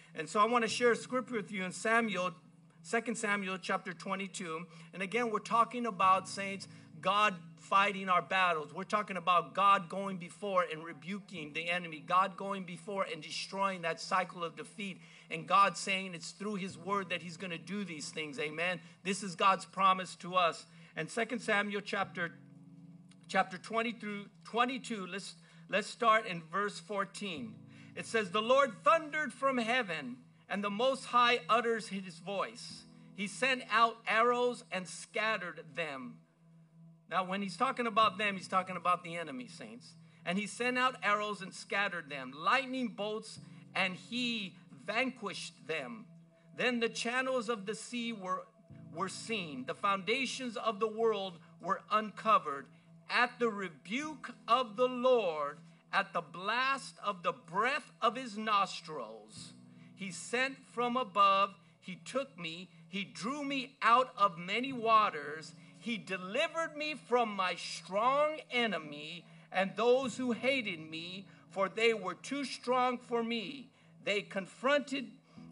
And so I want to share a scripture with you in Samuel, 2 Samuel chapter 22. And again, we're talking about, saints, God fighting our battles. We're talking about God going before and rebuking the enemy. God going before and destroying that cycle of defeat. And God saying it's through his word that he's going to do these things. Amen. This is God's promise to us. And 2 Samuel chapter 20 through 22, let's start in verse 14. It says, the Lord thundered from heaven, and the Most High utters his voice. He sent out arrows and scattered them. Now, when he's talking about them, he's talking about the enemy, saints. And he sent out arrows and scattered them, lightning bolts, and he vanquished them. Then the channels of the sea were seen. The foundations of the world were uncovered. At the rebuke of the Lord, at the blast of the breath of his nostrils, he sent from above, he took me, he drew me out of many waters, he delivered me from my strong enemy and those who hated me, for they were too strong for me. They confronted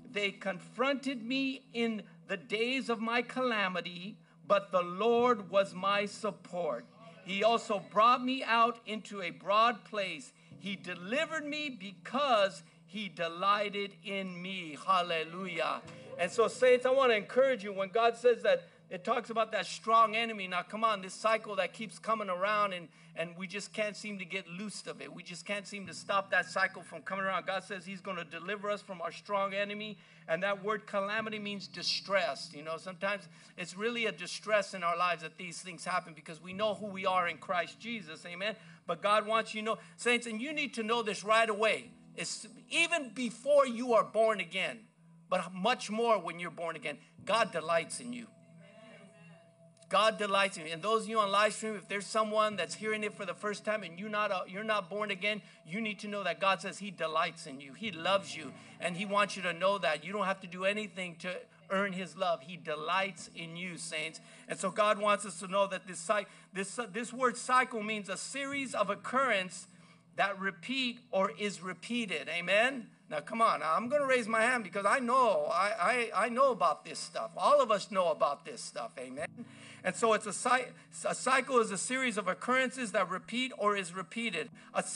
me in the days of my calamity, but the Lord was my support. He also brought me out into a broad place. He delivered me because he delighted in me. Hallelujah. And so, saints, I want to encourage you when God says that, it talks about that strong enemy. Now, come on, this cycle that keeps coming around and we just can't seem to get loose of it. We just can't seem to stop that cycle from coming around. God says he's going to deliver us from our strong enemy. And that word calamity means distress. You know, sometimes it's really a distress in our lives that these things happen because we know who we are in Christ Jesus. Amen. But God wants you to know, saints, and you need to know this right away. It's even before you are born again, but much more when you're born again. God delights in you. God delights in you. And those of you on live stream, if there's someone that's hearing it for the first time and you're not born again, you need to know that God says he delights in you. He loves you. And he wants you to know that. You don't have to do anything to earn his love. He delights in you, saints. And so God wants us to know that this word cycle means a series of occurrence that repeat or is repeated. Amen? Now, come on. I'm going to raise my hand because I know. I know about this stuff. All of us know about this stuff. Amen? And so it's a cycle is a series of occurrences that repeat or is repeated.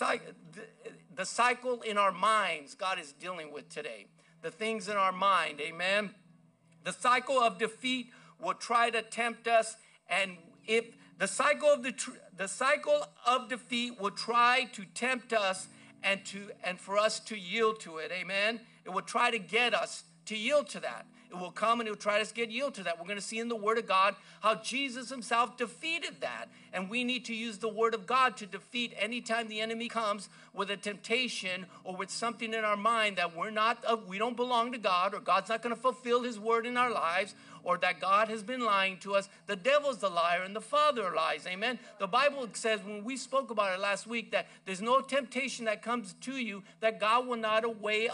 The cycle in our minds God is dealing with today. The things in our mind. Amen? The cycle of defeat will try to tempt us, and if the cycle of defeat will try to tempt us and for us to yield to it. Amen. It will try to get us to yield to that. It will come and it will try to get yield to that. We're going to see in the Word of God how Jesus himself defeated that. And we need to use the Word of God to defeat anytime the enemy comes with a temptation or with something in our mind that we don't belong to God, or God's not going to fulfill his word in our lives, or that God has been lying to us. The devil's the liar and the father lies. Amen. The Bible says, when we spoke about it last week, that there's no temptation that comes to you that God will not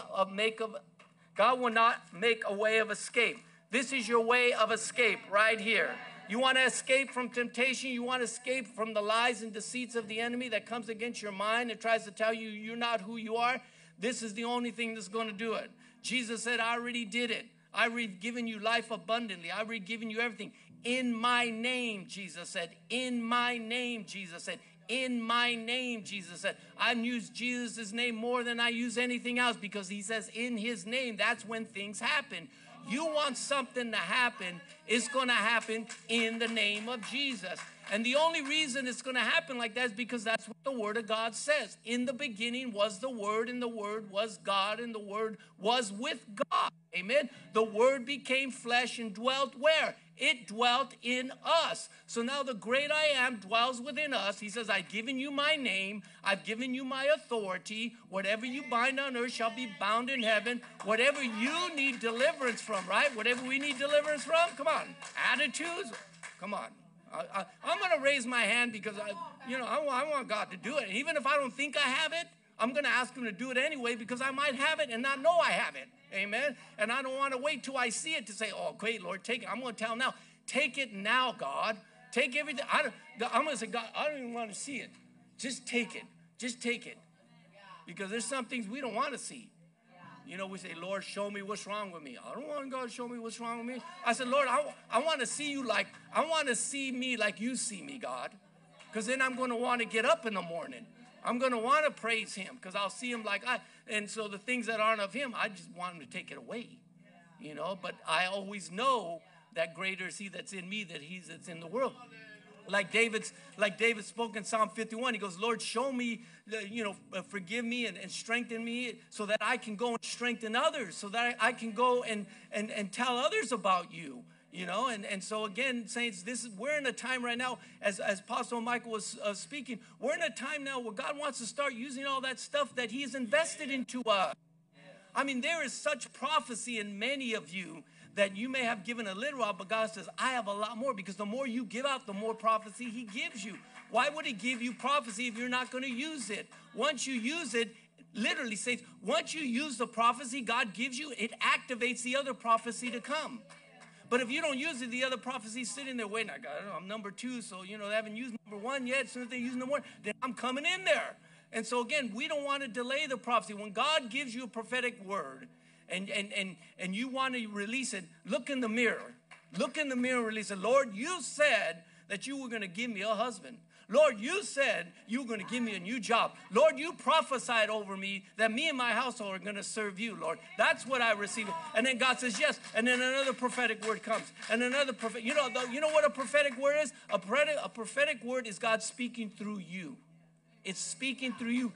make a way of escape. This is your way of escape right here. You want to escape from temptation? You want to escape from the lies and deceits of the enemy that comes against your mind and tries to tell you you're not who you are? This is the only thing that's going to do it. Jesus said, I already did it. I've already given you life abundantly. I've already given you everything. In my name, Jesus said. In my name, Jesus said. In my name, Jesus said. I use Jesus' name more than I use anything else because he says in his name, that's when things happen. You want something to happen, it's going to happen in the name of Jesus. And the only reason it's going to happen like that is because that's what the Word of God says. In the beginning was the Word, and the Word was God, and the Word was with God. Amen. The Word became flesh and dwelt where? It dwelt in us. So now the great I am dwells within us. He says, I've given you my name. I've given you my authority. Whatever you bind on earth shall be bound in heaven. Whatever you need deliverance from, right? Whatever we need deliverance from, come on. Attitudes, come on. I'm going to raise my hand because I want God to do it. Even if I don't think I have it, I'm going to ask him to do it anyway because I might have it and not know I have it. Amen. And I don't want to wait till I see it to say, oh, great, Lord, take it. I'm going to tell him now. Take it now, God. Take everything. I'm going to say, God, I don't even want to see it. Just take it. Just take it. Because there's some things we don't want to see. You know, we say, Lord, show me what's wrong with me. I don't want God to show me what's wrong with me. I said, Lord, I want to see you like, I want to see me like you see me, God. Because then I'm going to want to get up in the morning. I'm going to want to praise him because I'll see him like and so the things that aren't of him, I just want him to take it away. You know, but I always know that greater is he that's in me than he that's in the world. Like David spoke in Psalm 51, he goes, Lord, show me, forgive me and strengthen me so that I can go and strengthen others, so that I can go and tell others about you. You know, and so again, saints, we're in a time right now, as Apostle Michael was speaking, we're in a time now where God wants to start using all that stuff that he has invested into us. I mean, there is such prophecy in many of you that you may have given a little out, but God says, I have a lot more, because the more you give out, the more prophecy he gives you. Why would he give you prophecy if you're not going to use it? Once you use it, literally says, once you use the prophecy God gives you, it activates the other prophecy to come. But if you don't use it, the other prophecy's sitting there waiting. I'm number 2, so, they haven't used number 1 yet. As soon as they use number 1, then I'm coming in there. And so, again, we don't want to delay the prophecy. When God gives you a prophetic word and you want to release it, look in the mirror. Look in the mirror and release it. Lord, you said that you were going to give me a husband. Lord, you said you were going to give me a new job. Lord, you prophesied over me that me and my household are going to serve you, Lord. That's what I received. And then God says, yes. And then another prophetic word comes. And another prophetic, you know what a prophetic word is? A prophetic word is God speaking through you. It's speaking through you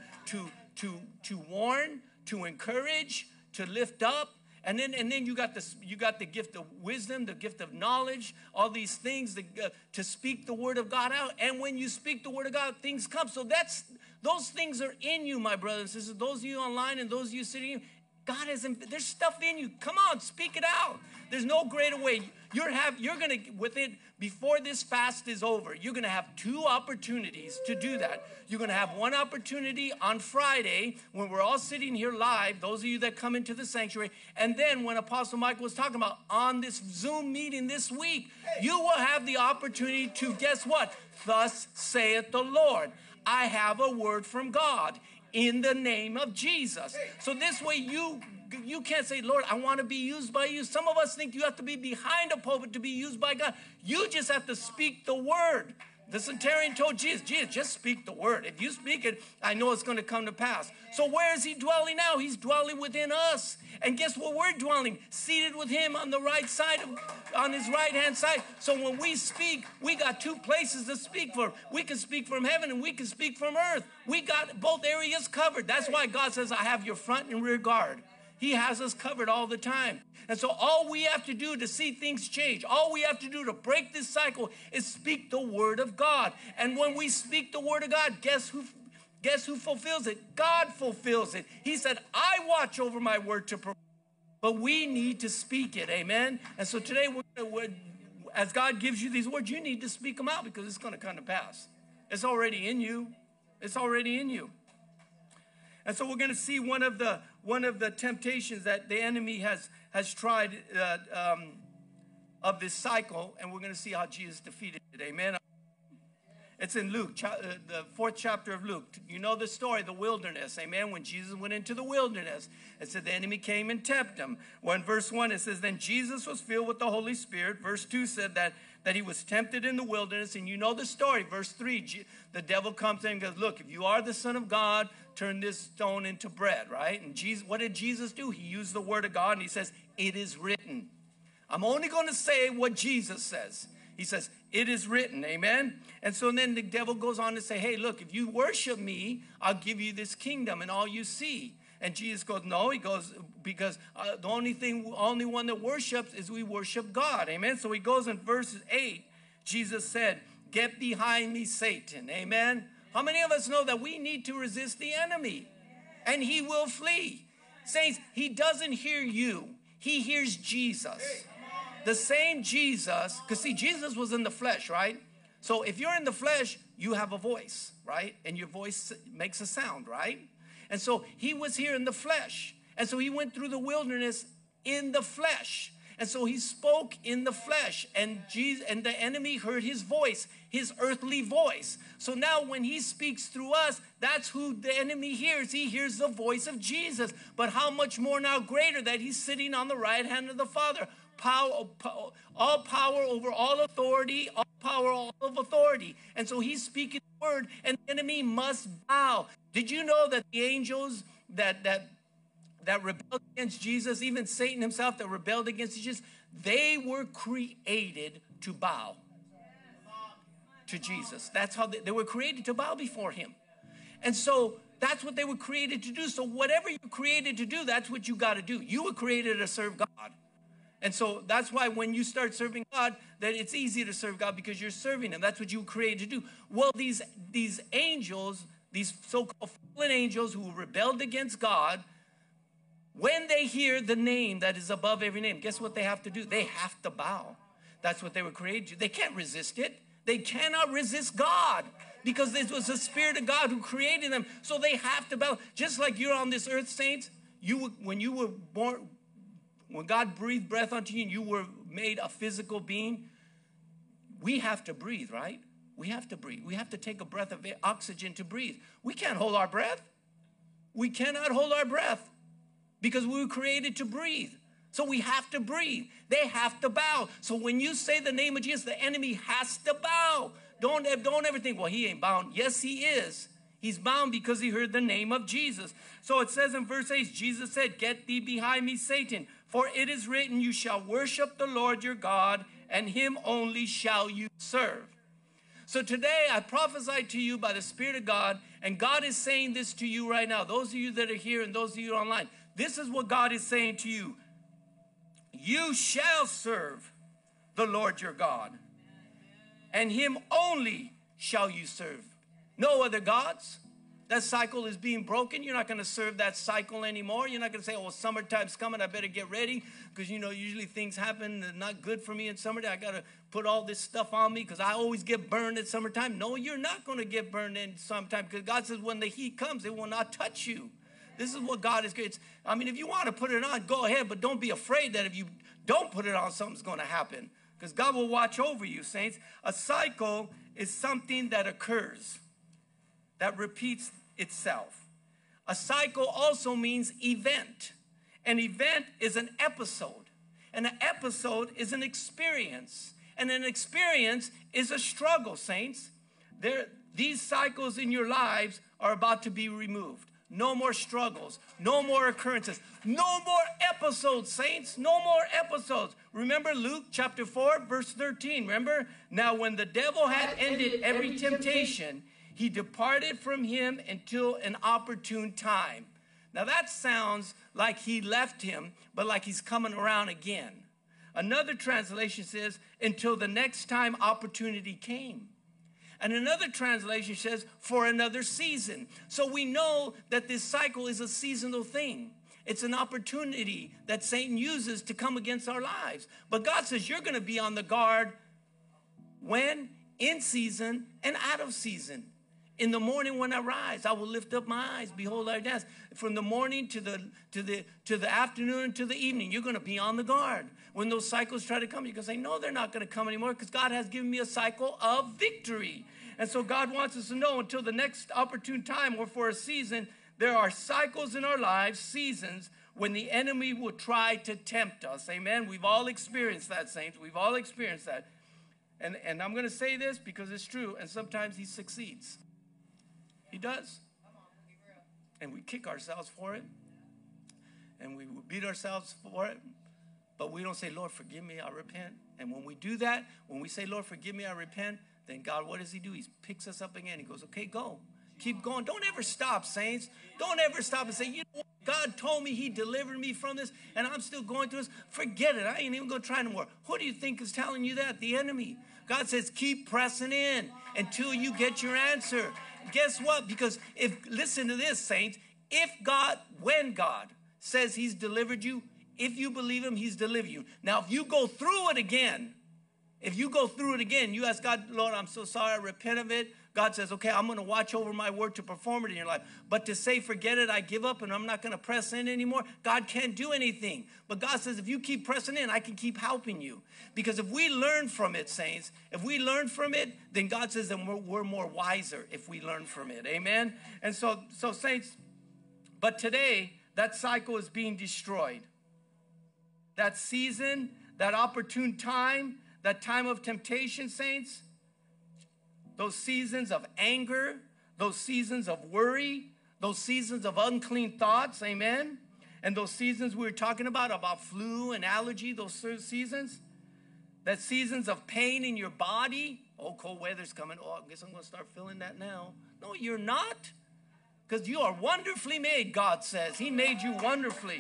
to warn, to encourage, to lift up. And then you got the gift of wisdom, the gift of knowledge, all these things to speak the word of God out. And when you speak the word of God, things come. So those things are in you, my brothers and sisters. Those of you online and those of you sitting here, there's stuff in you. Come on, speak it out. There's no greater way. You're going to, before this fast is over, you're going to have 2 opportunities to do that. You're going to have one opportunity on Friday when we're all sitting here live, those of you that come into the sanctuary, and then when Apostle Michael was talking about on this Zoom meeting this week, you will have the opportunity to, guess what? Thus saith the Lord. I have a word from God in the name of Jesus. So this way you can't say, Lord, I want to be used by you. Some of us think you have to be behind a pulpit to be used by God. You just have to speak the word. The centurion told Jesus, just speak the word. If you speak it, I know it's going to come to pass. So where is he dwelling now? He's dwelling within us. And guess where we're dwelling? Seated with him on the right side, on his right-hand side. So when we speak, we got 2 places to speak from. We can speak from heaven and we can speak from earth. We got both areas covered. That's why God says, I have your front and rear guard. He has us covered all the time. And so all we have to do to see things change, all we have to do to break this cycle is speak the word of God. And when we speak the word of God, guess who fulfills it? God fulfills it. He said, I watch over my word to perform. But we need to speak it. Amen. And so today, as God gives you these words, you need to speak them out because it's going to come to pass. It's already in you. It's already in you. And so we're going to see one of the temptations that the enemy has tried of this cycle, and we're going to see how Jesus defeated it. Amen. It's in Luke, the 4th chapter of Luke. You know the story, the wilderness. Amen. When Jesus went into the wilderness, it said the enemy came and tempted him. Well, in verse 1, it says, then Jesus was filled with the Holy Spirit. Verse 2 said that he was tempted in the wilderness. And you know the story. Verse 3, the devil comes in and goes, look, if you are the Son of God, turn this stone into bread, right? And Jesus, what did Jesus do? He used the word of God, and he says, it is written. I'm only going to say what Jesus says. He says, it is written, amen? And so then the devil goes on to say, hey, look, if you worship me, I'll give you this kingdom and all you see. And Jesus goes, no, he goes, because the only one that worships is we worship God, amen? So he goes in verses 8, Jesus said, get behind me, Satan, amen? How many of us know that we need to resist the enemy and he will flee? Saints, he doesn't hear you. He hears Jesus. The same Jesus, because see, Jesus was in the flesh, right? So if you're in the flesh, you have a voice, right? And your voice makes a sound, right? And so he was here in the flesh. And so he went through the wilderness in the flesh. And so he spoke in the flesh, and the enemy heard his voice, his earthly voice. So now when he speaks through us, that's who the enemy hears. He hears the voice of Jesus. But how much more now greater that he's sitting on the right hand of the Father. All power over all authority, all power, all of authority. And so he's speaking the word, and the enemy must bow. Did you know that the angels that rebelled against Jesus, even Satan himself that rebelled against Jesus, they were created to bow to Jesus. That's how they were created, to bow before him. And so that's what they were created to do. So whatever you're created to do, that's what you got to do. You were created to serve God. And so that's why when you start serving God, that it's easy to serve God, because you're serving him. That's what you were created to do. Well, these angels, these so-called fallen angels who rebelled against God, when they hear the name that is above every name, guess what they have to do? They have to bow. That's what they were created to. They can't resist it. They cannot resist God, because this was the Spirit of God who created them. So they have to bow. Just like you're on this earth, saints, when you were born, when God breathed breath onto you and you were made a physical being, we have to breathe, right? We have to breathe. We have to take a breath of oxygen to breathe. We can't hold our breath. We cannot hold our breath, because we were created to breathe. So we have to breathe. They have to bow. So when you say the name of Jesus, the enemy has to bow. Don't ever think, well, he ain't bound. Yes, he is. He's bound because he heard the name of Jesus. So it says in verse 8, Jesus said, "Get thee behind me, Satan, for it is written, you shall worship the Lord your God, and him only shall you serve." So today I prophesy to you by the Spirit of God, and God is saying this to you right now. Those of you that are here and those of you online, this is what God is saying to you. You shall serve the Lord your God, and him only shall you serve. No other gods. That cycle is being broken. You're not going to serve that cycle anymore. You're not going to say, oh, well, summertime's coming, I better get ready, because, you know, usually things happen that are not good for me in summertime. I got to put all this stuff on me because I always get burned at summertime. No, you're not going to get burned in summertime, because God says when the heat comes, it will not touch you. This is what God is. I mean, if you want to put it on, go ahead, but don't be afraid that if you don't put it on, something's going to happen, because God will watch over you, saints. A cycle is something that occurs, that repeats itself. A cycle also means event. An event is an episode, and an episode is an experience, and an experience is a struggle, saints. These cycles in your lives are about to be removed. No more struggles, no more occurrences, no more episodes, saints, no more episodes. Remember Luke chapter 4, verse 13, remember? Now when the devil had ended every temptation, he departed from him until an opportune time. Now that sounds like he left him, but like he's coming around again. Another translation says, until the next time opportunity came. And another translation says, for another season. So we know that this cycle is a seasonal thing. It's an opportunity that Satan uses to come against our lives. But God says you're going to be on the guard when? In season and out of season. In the morning when I rise, I will lift up my eyes. Behold, I dance. From the morning to the afternoon to the evening, you're going to be on the guard. When those cycles try to come, you can say, no, they're not going to come anymore, because God has given me a cycle of victory. And so God wants us to know until the next opportune time or for a season, there are cycles in our lives, seasons, when the enemy will try to tempt us. Amen. We've all experienced that, saints. We've all experienced that. And I'm going to say this because it's true. And sometimes he succeeds. He does. And we kick ourselves for it. And we beat ourselves for it. But we don't say, Lord, forgive me, I repent. And when we do that, when we say, Lord, forgive me, I repent, then God, what does he do? He picks us up again. He goes, okay, go. Keep going. Don't ever stop, saints. Don't ever stop and say, you know what? God told me he delivered me from this, and I'm still going through this. Forget it. I ain't even going to try anymore. Who do you think is telling you that? The enemy. God says, keep pressing in until you get your answer. Guess what? Because listen to this, saints. When God says he's delivered you, if you believe him, he's delivered you. Now, if you go through it again, If you go through it again, you ask God, Lord, I'm so sorry, I repent of it. God says, okay, I'm going to watch over my word to perform it in your life. But to say, forget it, I give up, and I'm not going to press in anymore, God can't do anything. But God says, if you keep pressing in, I can keep helping you. Because if we learn from it, saints, if we learn from it, then God says that we're more wiser if we learn from it. Amen? And so saints, but today, that cycle is being destroyed. That season, that opportune time, that time of temptation, saints, those seasons of anger, those seasons of worry, those seasons of unclean thoughts, amen? And those seasons we were talking about flu and allergy, those seasons, that seasons of pain in your body. Oh, cold weather's coming. Oh, I guess I'm going to start feeling that now. No, you're not. Because you are wonderfully made, God says. He made you wonderfully.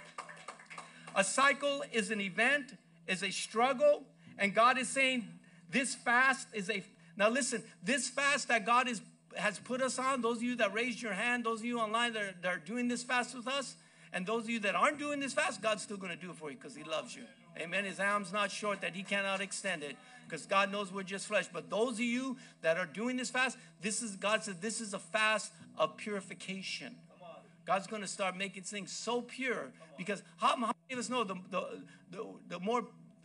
A cycle is an event, is a struggle, and God is saying this fast is a... Now listen, this fast that God has put us on, those of you that raised your hand, those of you online that are doing this fast with us, and those of you that aren't doing this fast, God's still going to do it for you because he loves you. Amen. His arm's not short that he cannot extend it because God knows we're just flesh. But those of you that are doing this fast, God says this is a fast of purification. God's going to start making things so pure because how many of us know the more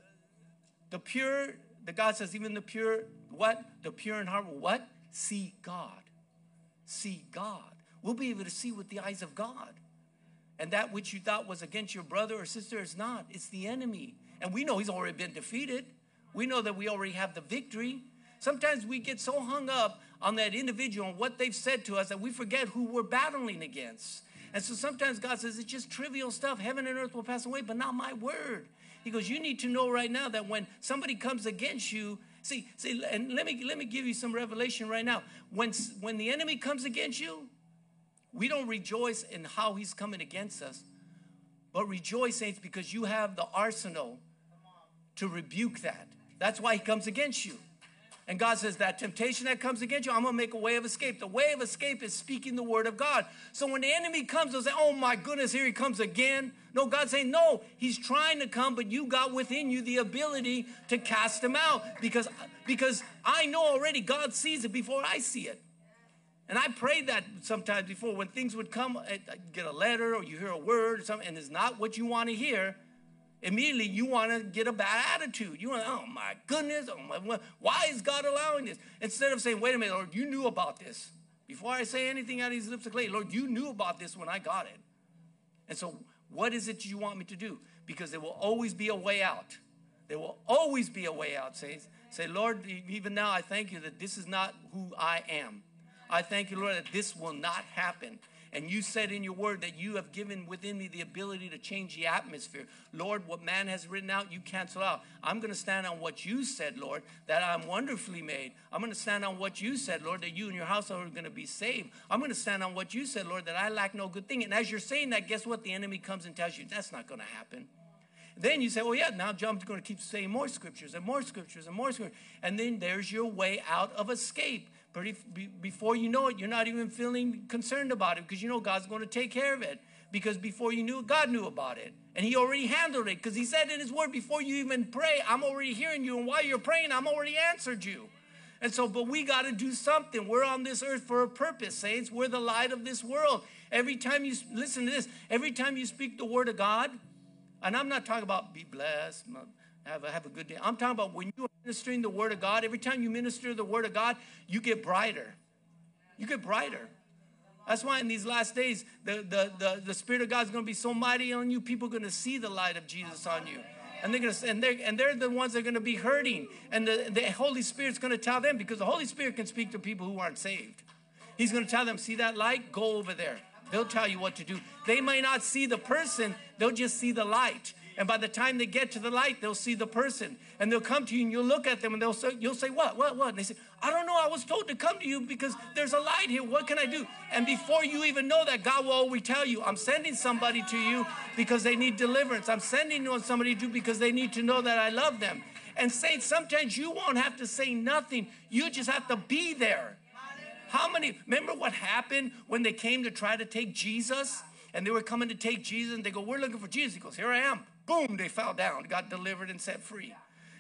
the pure, the God says even the pure, what? The pure in heart will what? See God. See God. We'll be able to see with the eyes of God. And that which you thought was against your brother or sister is not. It's the enemy. And we know he's already been defeated. We know that we already have the victory. Sometimes we get so hung up on that individual and what they've said to us that we forget who we're battling against. And so sometimes God says, it's just trivial stuff. Heaven and earth will pass away, but not my word. He goes, you need to know right now that when somebody comes against you, see, and let me give you some revelation right now. When the enemy comes against you, we don't rejoice in how he's coming against us, but rejoice, saints, because you have the arsenal to rebuke that. That's why he comes against you. And God says that temptation that comes against you, I'm going to make a way of escape. The way of escape is speaking the word of God. So when the enemy comes, they'll say, oh my goodness, here he comes again. No, God's saying, no, he's trying to come, but you got within you the ability to cast him out because I know already God sees it before I see it. And I prayed that sometimes before when things would come, get a letter or you hear a word or something, and it's not what you want to hear. Immediately you want to get a bad attitude. You want to, oh my goodness, why is God allowing this? Instead of saying, wait a minute, Lord, you knew about this. Before I say anything out of his lips of clay, Lord, you knew about this when I got it. And so what is it you want me to do? Because there will always be a way out. There will always be a way out. Say, Lord, even now I thank you that this is not who I am. I thank you, Lord, that this will not happen. And you said in your word that you have given within me the ability to change the atmosphere. Lord, what man has written out, you cancel out. I'm going to stand on what you said, Lord, that I'm wonderfully made. I'm going to stand on what you said, Lord, that you and your household are going to be saved. I'm going to stand on what you said, Lord, that I lack no good thing. And as you're saying that, guess what? The enemy comes and tells you that's not going to happen. Then you say, oh yeah, now John's going to keep saying more scriptures and more scriptures and more scriptures. And then there's your way out of escape. Before you know it, you're not even feeling concerned about it because you know God's going to take care of it. Because before you knew it, God knew about it. And he already handled it because he said in his word, before you even pray, I'm already hearing you. And while you're praying, I'm already answered you. And so, but we got to do something. We're on this earth for a purpose, saints. We're the light of this world. Every time you, listen to this, every time you speak the word of God, and I'm not talking about be blessed, have a good day. I'm talking about when you are ministering the word of God, every time you minister the word of God, you get brighter. You get brighter. That's why in these last days, the Spirit of God is going to be so mighty on you, people are going to see the light of Jesus on you. And they're going to, and they're the ones that are going to be hurting. And the Holy Spirit's going to tell them, because the Holy Spirit can speak to people who aren't saved. He's going to tell them, see that light? Go over there. They'll tell you what to do. They may not see the person, they'll just see the light. And by the time they get to the light, they'll see the person. And they'll come to you and you'll look at them and you'll say, what? And they say, I don't know. I was told to come to you because there's a light here. What can I do? And before you even know that, God will always tell you, I'm sending somebody to you because they need deliverance. I'm sending somebody to you because they need to know that I love them. And saints, sometimes you won't have to say nothing. You just have to be there. How many, remember what happened when they came to try to take Jesus? And they were coming to take Jesus and they go, we're looking for Jesus. He goes, here I am. Boom, they fell down, got delivered and set free.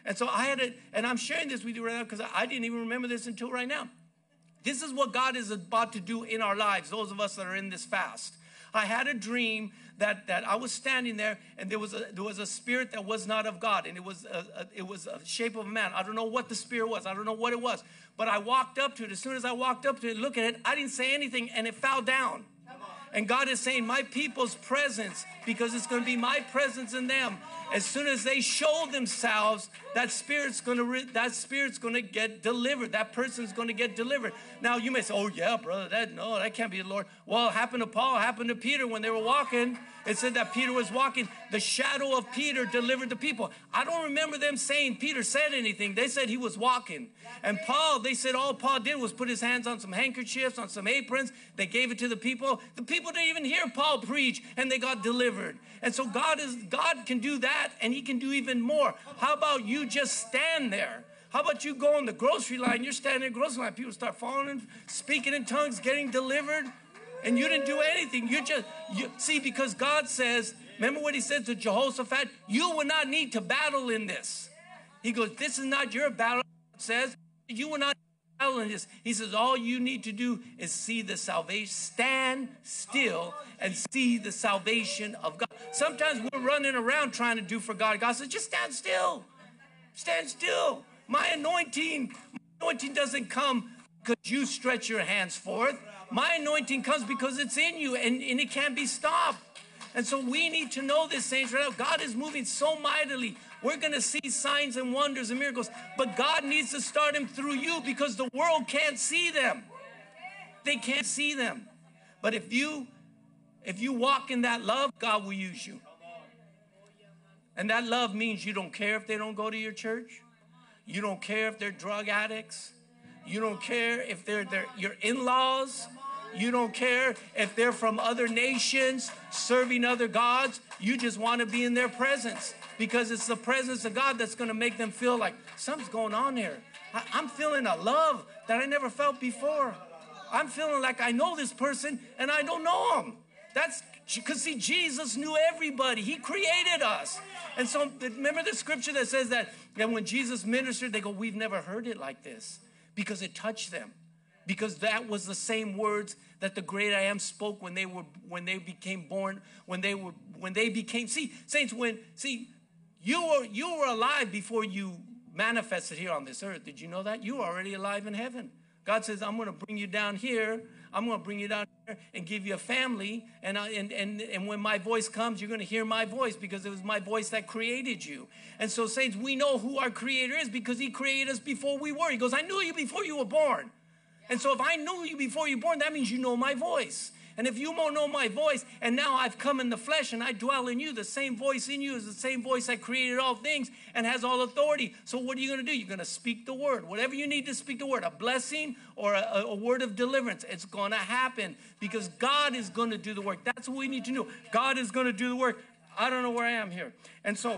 And so I had it, and I'm sharing this with you right now because I didn't even remember this until right now. This is what God is about to do in our lives, those of us that are in this fast. I had a dream that I was standing there, and there was a spirit that was not of God, and it was a shape of a man. I don't know what the spirit was. I don't know what it was. But I walked up to it. As soon as I walked up to it, look at it, I didn't say anything, and it fell down. And God is saying, my people's presence, because it's going to be my presence in them. As soon as they show themselves, that spirit's going to get delivered. That person's going to get delivered. Now you may say, oh yeah, brother, that can't be the Lord. Well, it happened to Paul, it happened to Peter when they were walking. It said that Peter was walking. The shadow of Peter delivered the people. I don't remember them saying Peter said anything. They said he was walking. And Paul, they said all Paul did was put his hands on some handkerchiefs, on some aprons. They gave it to the people. The people didn't even hear Paul preach, and they got delivered. And so God can do that, and he can do even more. How about you just stand there? How about you go in the grocery line? You're standing in the grocery line. People start falling, speaking in tongues, getting delivered. And you didn't do anything. See, because God says, remember what he said to Jehoshaphat? You will not need to battle in this. He goes, this is not your battle. God says, you will not battle in this. He says, all you need to do is see the salvation. Stand still and see the salvation of God. Sometimes we're running around trying to do for God. God says, just stand still. Stand still. My anointing doesn't come because you stretch your hands forth. My anointing comes because it's in you, and it can't be stopped. And so we need to know this, saints, right now. God is moving so mightily. We're going to see signs and wonders and miracles. But God needs to start them through you because the world can't see them. They can't see them. But if you walk in that love, God will use you. And that love means you don't care if they don't go to your church. You don't care if they're drug addicts. You don't care if they're your in-laws. You don't care if they're from other nations serving other gods. You just want to be in their presence because it's the presence of God that's going to make them feel like something's going on here. I'm feeling a love that I never felt before. I'm feeling like I know this person and I don't know him. That's because, see, Jesus knew everybody. He created us. And so remember the scripture that says that when Jesus ministered, they go, we've never heard it like this, because it touched them. Because that was the same words that the great I am spoke when they became born, when they became, saints, you were alive before you manifested here on this earth. Did you know that? You were already alive in heaven. God says, I'm going to bring you down here. I'm going to bring you down here and give you a family. And when my voice comes, you're going to hear my voice because it was my voice that created you. And so, saints, we know who our creator is because he created us before we were. He goes, I knew you before you were born. And so if I knew you before you were born, that means you know my voice. And if you won't know my voice, and now I've come in the flesh and I dwell in you, the same voice in you is the same voice that created all things and has all authority. So what are you going to do? You're going to speak the word. Whatever you need to speak the word, a blessing or a word of deliverance, it's going to happen because God is going to do the work. That's what we need to know. God is going to do the work. I don't know where I am here. And so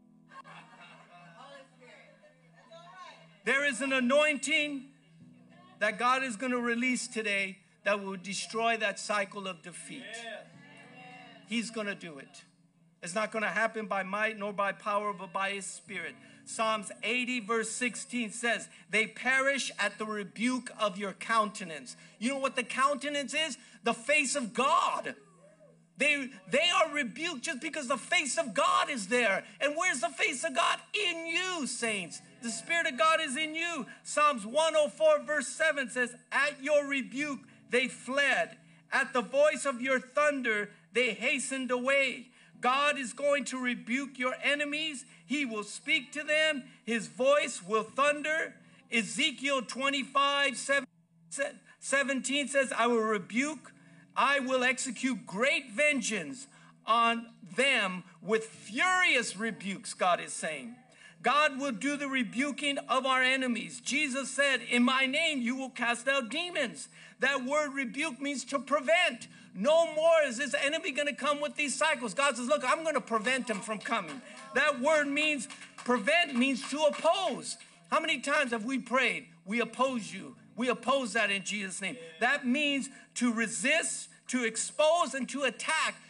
there is an anointing that God is going to release today that will destroy that cycle of defeat. He's going to do it. It's not going to happen by might nor by power, but by his spirit. Psalms 80 verse 16 says, they perish at the rebuke of your countenance. You know what the countenance is? The face of God. They are rebuked just because the face of God is there. And where's the face of God? In you, saints. The Spirit of God is in you. Psalms 104 verse 7 says, at your rebuke they fled. At the voice of your thunder they hastened away. God is going to rebuke your enemies. He will speak to them. His voice will thunder. Ezekiel 25:17 says, I will rebuke. I will execute great vengeance on them with furious rebukes, God is saying. God will do the rebuking of our enemies. Jesus said, in my name you will cast out demons. That word rebuke means to prevent. No more is this enemy going to come with these cycles. God says, look, I'm going to prevent him from coming. That word means, prevent means to oppose. How many times have we prayed, we oppose you? We oppose that in Jesus' name. That means to resist, to expose, and to attack.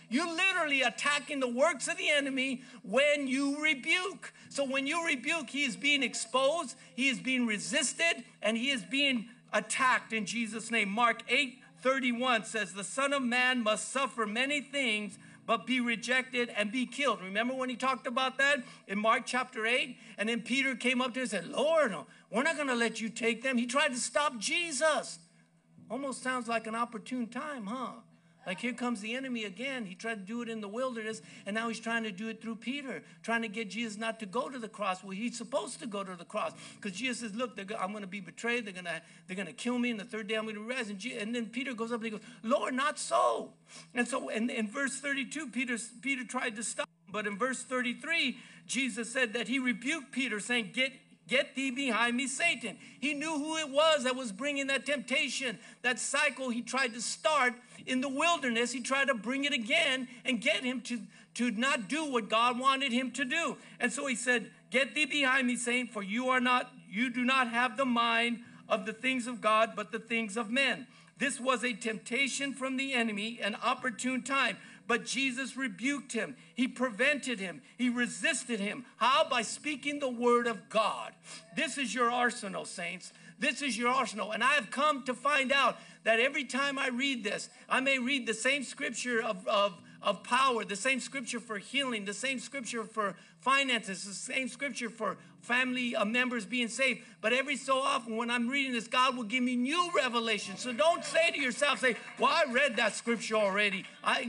You're literally attacking the works of the enemy when you rebuke. So when you rebuke, he is being exposed, he is being resisted, and he is being attacked in Jesus' name. Mark 8:31 says, the Son of Man must suffer many things, but be rejected and be killed. Remember when he talked about that in Mark chapter 8? And then Peter came up to him and said, Lord, we're not going to let you take them. He tried to stop Jesus. Almost sounds like an opportune time, huh? Like here comes the enemy again. He tried to do it in the wilderness, and now he's trying to do it through Peter, trying to get Jesus not to go to the cross. Well, he's supposed to go to the cross because Jesus says, look, I'm going to be betrayed. They're going to kill me, and the third day I'm going to rise. And then Peter goes up and he goes, Lord, not so. And so in verse 32, Peter tried to stop him. But in verse 33, Jesus said that he rebuked Peter, saying, Get thee behind me, Satan. He knew who it was that was bringing that temptation, that cycle he tried to start in the wilderness. He tried to bring it again and get him to not do what God wanted him to do. And so he said, get thee behind me, Satan, for you do not have the mind of the things of God, but the things of men. This was a temptation from the enemy, an opportune time. But Jesus rebuked him. He prevented him. He resisted him. How? By speaking the word of God. This is your arsenal, saints. This is your arsenal. And I have come to find out that every time I read this, I may read the same scripture of power, the same scripture for healing, the same scripture for finances, the same scripture for family members being saved. But every so often when I'm reading this, God will give me new revelation. So don't say to yourself, well, I read that scripture already.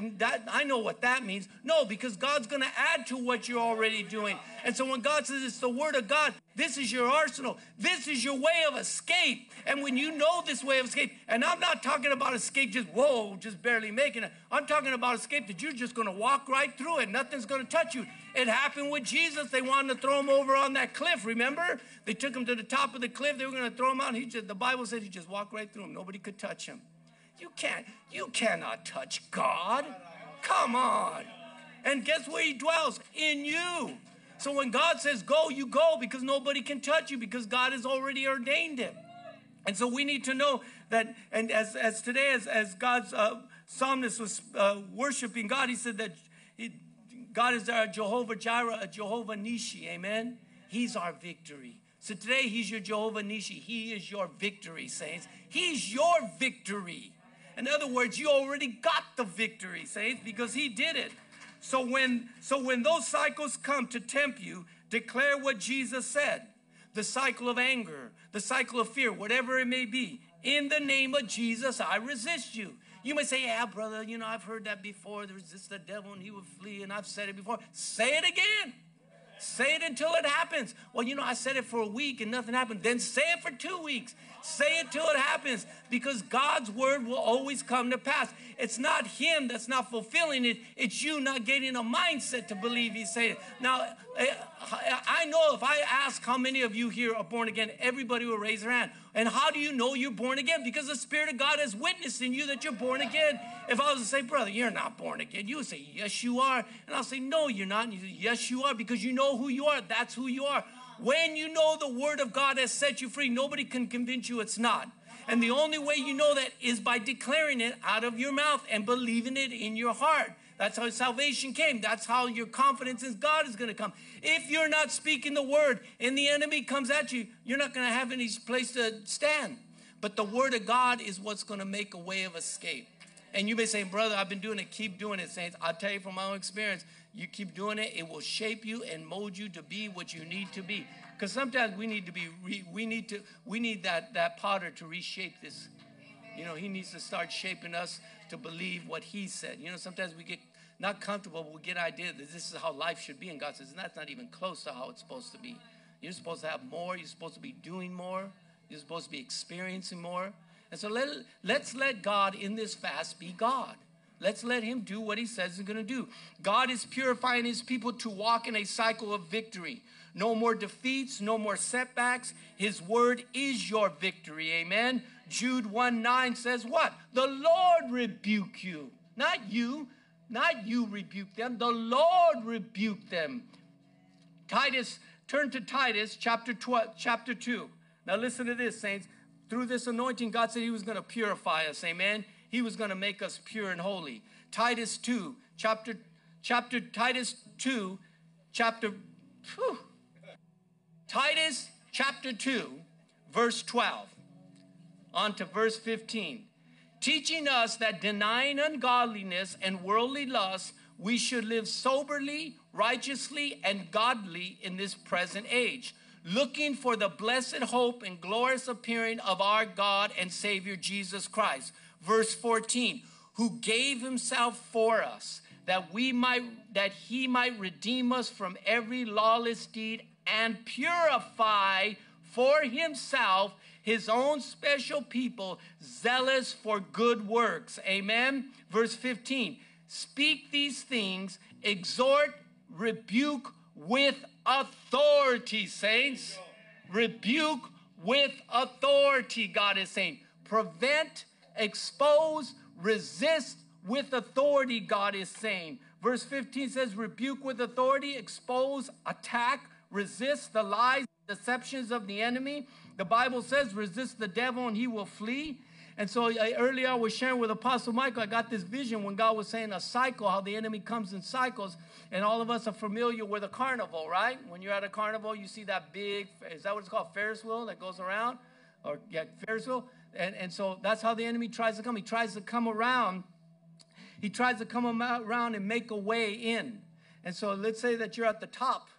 I know what that means. No, because God's going to add to what you're already doing. And so when God says it's the word of God, this is your arsenal. This is your way of escape. And when you know this way of escape, and I'm not talking about escape just barely making it. I'm talking about escape that you're just going to walk right through it. Nothing's going to touch you. It happened with Jesus. They wanted to throw him over on that cliff, remember? They took him to the top of the cliff. They were going to throw him out. The Bible said he just walked right through him. Nobody could touch him. You cannot touch God. Come on. And guess where he dwells? In you. So when God says go, you go because nobody can touch you because God has already ordained it. And so we need to know that, and as today, as God's psalmist was worshiping God, he said that God is our Jehovah Jireh, a Jehovah Nishi, amen? He's our victory. So today, he's your Jehovah Nishi. He is your victory, saints. He's your victory. In other words, you already got the victory, saints, because he did it. So when those cycles come to tempt you, declare what Jesus said. The cycle of anger, the cycle of fear, whatever it may be. In the name of Jesus, I resist you. You may say, yeah, brother, I've heard that before. Resist the devil and he will flee, and I've said it before. Say it again. Say it until it happens. Well, I said it for a week and nothing happened. Then say it for 2 weeks. Say it till it happens, because God's word will always come to pass. It's not him that's not fulfilling it. It's you not getting a mindset to believe he's saying it. Now, I know if I ask how many of you here are born again, everybody will raise their hand. And how do you know you're born again? Because the Spirit of God has witnessed in you that you're born again. If I was to say, brother, you're not born again, you would say, yes, you are. And I'll say, no, you're not. And you say, yes, you are, because you know who you are. That's who you are. When you know the word of God has set you free, nobody can convince you it's not. And the only way you know that is by declaring it out of your mouth and believing it in your heart. That's how salvation came. That's how your confidence in God is going to come. If you're not speaking the word and the enemy comes at you, you're not going to have any place to stand. But the word of God is what's going to make a way of escape. And you may say, brother, I've been doing it. Keep doing it, saints. I'll tell you from my own experience, you keep doing it, it will shape you and mold you to be what you need to be. Because sometimes we need to be, we need that potter to reshape this. He needs to start shaping us to believe what he said. Sometimes we get not comfortable, but we get an idea that this is how life should be. And God says, that's not even close to how it's supposed to be. You're supposed to have more. You're supposed to be doing more. You're supposed to be experiencing more. And so let's let God in this fast be God. Let's let him do what he says he's going to do. God is purifying his people to walk in a cycle of victory. No more defeats, no more setbacks. His word is your victory. Amen. Jude 1:9 says what? The Lord rebuke you. Not you rebuke them. The Lord rebuke them. Turn to Titus chapter 2. Now listen to this, saints. Through this anointing, God said he was going to purify us. Amen. He was going to make us pure and holy. Titus 2, Titus 2, Titus chapter 2, verse 12, on to verse 15. Teaching us that denying ungodliness and worldly lusts, we should live soberly, righteously, and godly in this present age, looking for the blessed hope and glorious appearing of our God and Savior Jesus Christ. Verse 14, who gave himself for us, that he might redeem us from every lawless deed and purify for himself his own special people, zealous for good works. Amen. Verse 15, speak these things, exhort, rebuke with authority, saints. Rebuke with authority, God is saying. Prevent, expose, resist with authority, God is saying. Verse 15 says, rebuke with authority, expose, attack, resist the lies, deceptions of the enemy. The Bible says, resist the devil and he will flee. And so earlier I was sharing with Apostle Michael, I got this vision when God was saying a cycle, how the enemy comes in cycles. And all of us are familiar with a carnival, right? When you're at a carnival, you see that big, is that what it's called, Ferris wheel that goes around? Or, yeah, Ferris wheel. And so that's how the enemy tries to come. He tries to come around. He tries to come around and make a way in. And so let's say that you're at the top.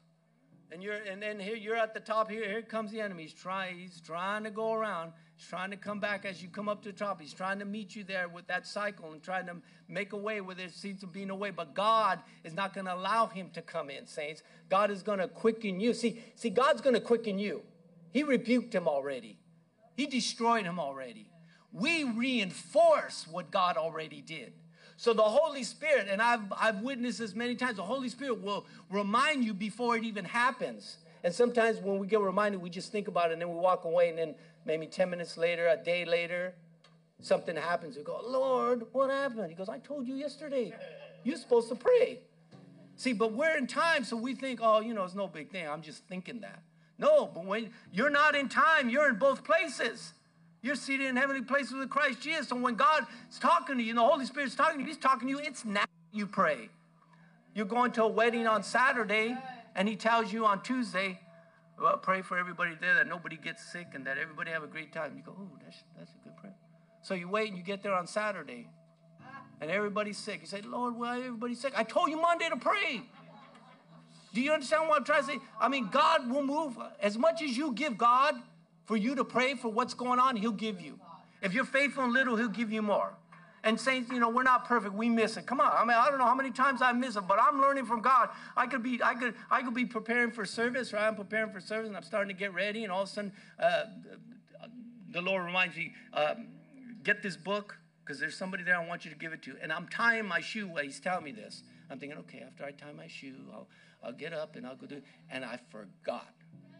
And then here you're at the top. Here comes the enemy. He's trying to go around. He's trying to come back as you come up to the top. He's trying to meet you there with that cycle and trying to make a way where there seems to be no way. But God is not going to allow him to come in, saints. God is going to quicken you. See, God's going to quicken you. He rebuked him already. He destroyed him already. We reinforce what God already did. So the Holy Spirit, and I've witnessed this many times, the Holy Spirit will remind you before it even happens. And sometimes when we get reminded, we just think about it, and then we walk away, and then maybe 10 minutes later, a day later, something happens. We go, Lord, what happened? He goes, I told you yesterday. You're supposed to pray. See, but we're in time, so we think, oh, it's no big thing. I'm just thinking that. No, but when you're not in time, you're in both places. You're seated in heavenly places with Christ Jesus. So when God is talking to you, and the Holy Spirit's talking to you, he's talking to you, it's now you pray. You're going to a wedding on Saturday, and he tells you on Tuesday, well, pray for everybody there, that nobody gets sick, and that everybody have a great time. You go, oh, that's a good prayer. So you wait, and you get there on Saturday, and everybody's sick. You say, Lord, why everybody's sick? I told you Monday to pray. Do you understand what I'm trying to say? I mean, God will move. As much as you give God for you to pray for what's going on, he'll give you. If you're faithful in little, he'll give you more. And saints, we're not perfect. We miss it. Come on. I mean, I don't know how many times I miss it, but I'm learning from God. I could be preparing for service, right? I'm preparing for service, and I'm starting to get ready, and all of a sudden, the Lord reminds me, get this book, because there's somebody there I want you to give it to. And I'm tying my shoe while he's telling me this. I'm thinking, okay, after I tie my shoe, I'll get up and I'll go do it. And I forgot.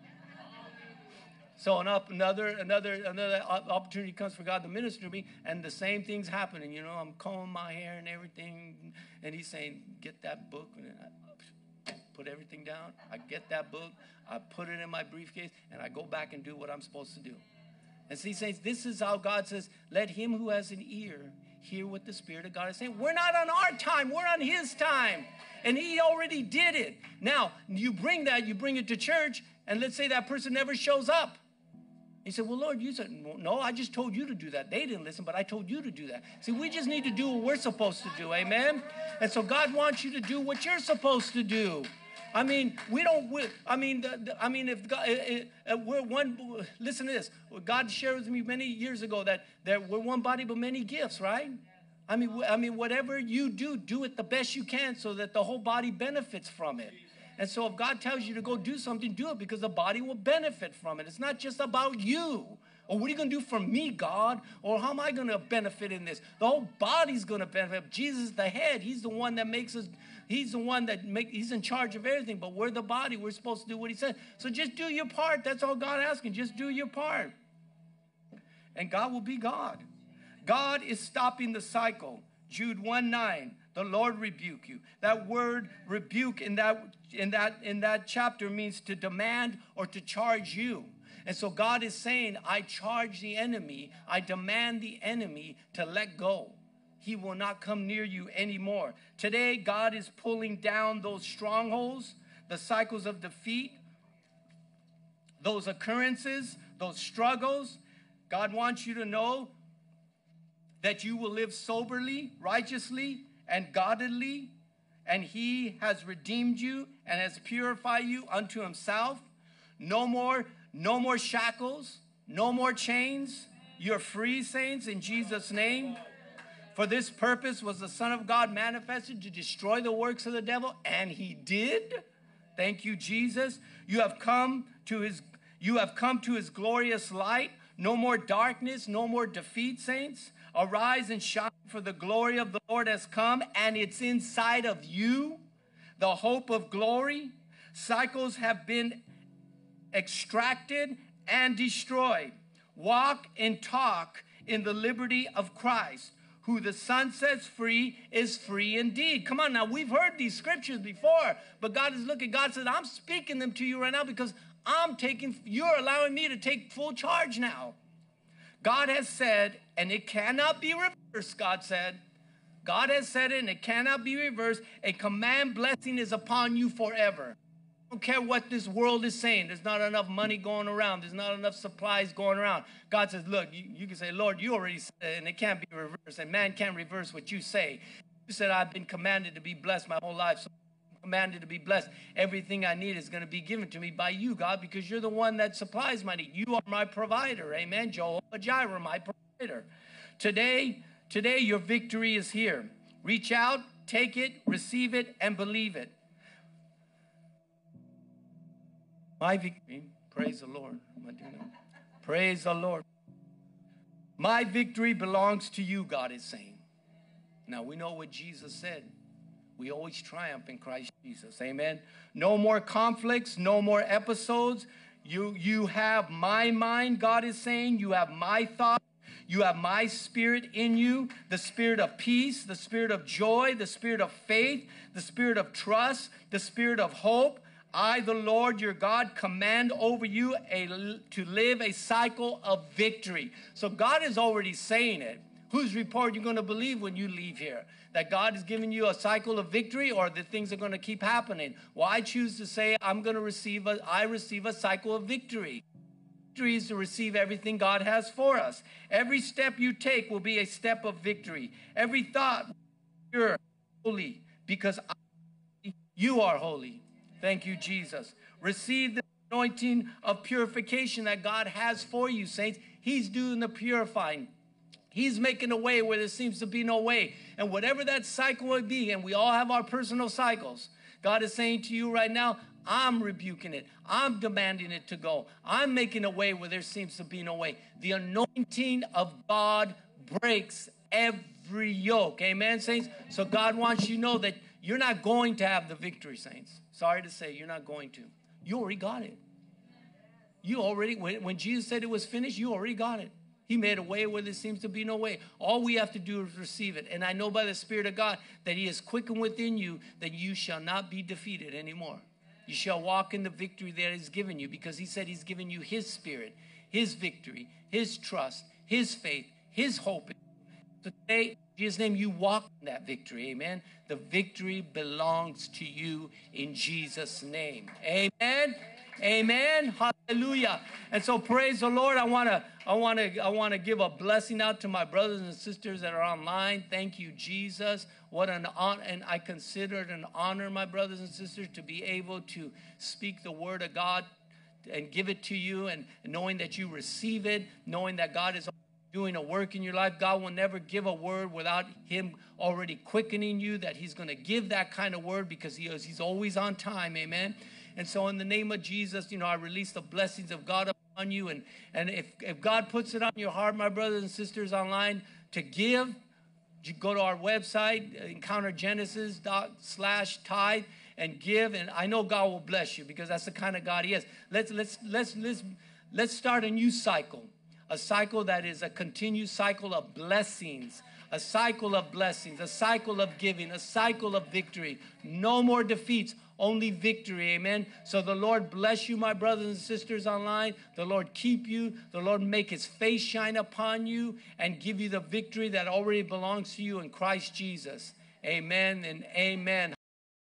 So another opportunity comes for God to minister to me, and the same thing's happening. I'm combing my hair and everything, and he's saying, get that book. And I put everything down. I get that book. I put it in my briefcase, and I go back and do what I'm supposed to do. And see, saints, this is how God says, let him who has an ear hear what the Spirit of God is saying. We're not on our time. We're on his time. And he already did it. Now, you bring it to church, and let's say that person never shows up. He said, well, Lord, you said, no, I just told you to do that. They didn't listen, but I told you to do that. See, we just need to do what we're supposed to do, amen? And so God wants you to do what you're supposed to do. I mean, if God, we're one, listen to this. God shared with me many years ago that we're one body but many gifts, right? I mean, whatever you do it the best you can so that the whole body benefits from it. And so if God tells you to go do something, do it, because the body will benefit from it. It's not just about you. Or what are you going to do for me, God? Or how am I going to benefit in this? The whole body's going to benefit. Jesus is the head. He's the one that makes us, he's the one that he's in charge of everything. But we're the body. We're supposed to do what he said. So just do your part. That's all God asking. Just do your part. And God will be God. God is stopping the cycle. Jude 1:9. The Lord rebuke you. That word rebuke in that chapter means to demand or to charge you. And so God is saying, I charge the enemy. I demand the enemy to let go. he will not come near you anymore. Today, God is pulling down those strongholds, the cycles of defeat, those occurrences, those struggles. God wants you to know that you will live soberly, righteously, and godly, and he has redeemed you and has purified you unto himself. No more shackles, no more chains. You're free, saints, in Jesus' name. For this purpose was the Son of God manifested, to destroy the works of the devil, and he did. Thank you, Jesus. You have come to his glorious light. No more darkness, no more defeat, saints. Arise and shine, for the glory of the Lord has come, and it's inside of you, the hope of glory. Cycles have been extracted and destroyed. Walk and talk in the liberty of Christ. Who the Son sets free is free indeed. Come on now, we've heard these scriptures before, but God is looking. God says, I'm speaking them to you right now because you're allowing me to take full charge now. God has said, and it cannot be reversed, God said. God has said it, and it cannot be reversed. A command blessing is upon you forever. I don't care what this world is saying. There's not enough money going around. There's not enough supplies going around. God says, look, you can say, Lord, you already said it, and it can't be reversed, and man can't reverse what you say. You said, I've been commanded to be blessed my whole life, so I'm commanded to be blessed. Everything I need is going to be given to me by you, God, because you're the one that supplies my need. You are my provider, amen? Jehovah Jireh, my provider. Today, your victory is here. Reach out, take it, receive it, and believe it. My victory, praise the Lord. Praise the Lord. My victory belongs to you, God is saying. Now, we know what Jesus said. We always triumph in Christ Jesus. Amen. No more conflicts, no more episodes. You have my mind, God is saying. You have my thoughts. You have my spirit in you, the spirit of peace, the spirit of joy, the spirit of faith, the spirit of trust, the spirit of hope. I, the Lord your God, command over you to live a cycle of victory. So God is already saying it. Whose report are you going to believe when you leave here? That God is giving you a cycle of victory, or that things are going to keep happening? Well, I choose to say I receive a cycle of victory. Victory is to receive everything God has for us. Every step you take will be a step of victory. Every thought, you're holy because you are holy. Thank you, Jesus. Receive the anointing of purification that God has for you, saints. He's doing the purifying. He's making a way where there seems to be no way. And whatever that cycle would be, and we all have our personal cycles, God is saying to you right now, I'm rebuking it. I'm demanding it to go. I'm making a way where there seems to be no way. The anointing of God breaks every yoke. Amen, saints? So God wants you to know that you're not going to have the victory, saints. Sorry to say, you're not going to. You already got it. You already, when Jesus said it was finished, you already got it. He made a way where there seems to be no way. All we have to do is receive it. And I know by the Spirit of God that he is quickened within you, that you shall not be defeated anymore. You shall walk in the victory that he's given you, because he said he's given you his spirit, his victory, his trust, his faith, his hope. So today, in Jesus' name, you walk in that victory. Amen. The victory belongs to you in Jesus' name. Amen. Amen. Hallelujah. And so praise the Lord. I want to give a blessing out to my brothers and sisters that are online. Thank you, Jesus. What an honor, and I consider it an honor, my brothers and sisters, to be able to speak the word of God and give it to you, and knowing that you receive it, knowing that God is doing a work in your life. God will never give a word without him already quickening you, that he's going to give that kind of word, because he's always on time. Amen. And so in the name of Jesus, I release the blessings of God upon you. And if God puts it on your heart, my brothers and sisters online, to give, you go to our website, encountergenesis.com/tithe, and give. And I know God will bless you, because that's the kind of God he is. Let's start a new cycle. a cycle that is a continued cycle of blessings, a cycle of blessings, a cycle of giving, a cycle of victory. No more defeats, only victory. Amen. So the Lord bless you, my brothers and sisters online. The Lord keep you. The Lord make his face shine upon you and give you the victory that already belongs to you in Christ Jesus. Amen and amen.